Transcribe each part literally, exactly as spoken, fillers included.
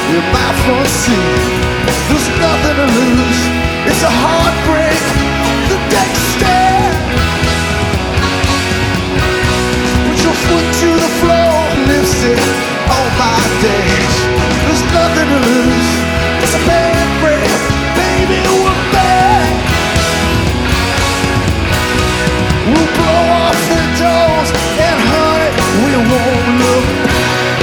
in my front seat. There's nothing to lose. It's a heartbreak. The deck stare. Put your foot to the floor, lives it all my days. There's nothing to lose. It's a bad break. Baby, we're back. We'll blow off the doors, and honey, we won't look back.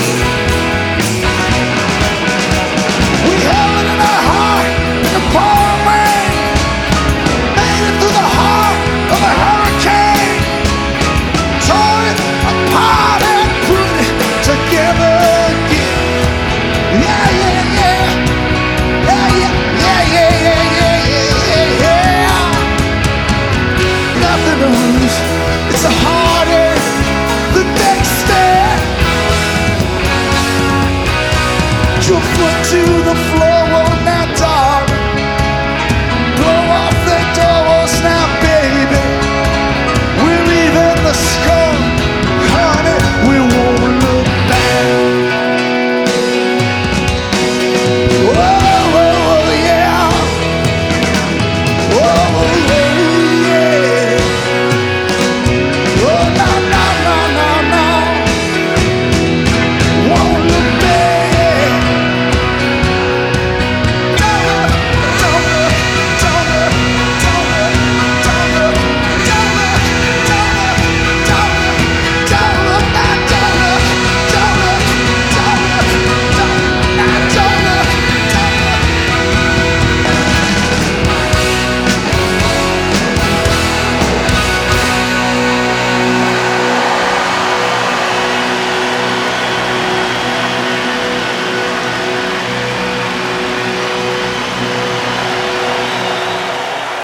We held it in our heart in the pouring rain, made it through the heart of a hurricane, tore it apart and put it together again. Yeah, yeah, yeah. Yeah, yeah, yeah, yeah, yeah, yeah, yeah, yeah. Nothing to lose. It's a heartache. The next step. Put your foot to the floor.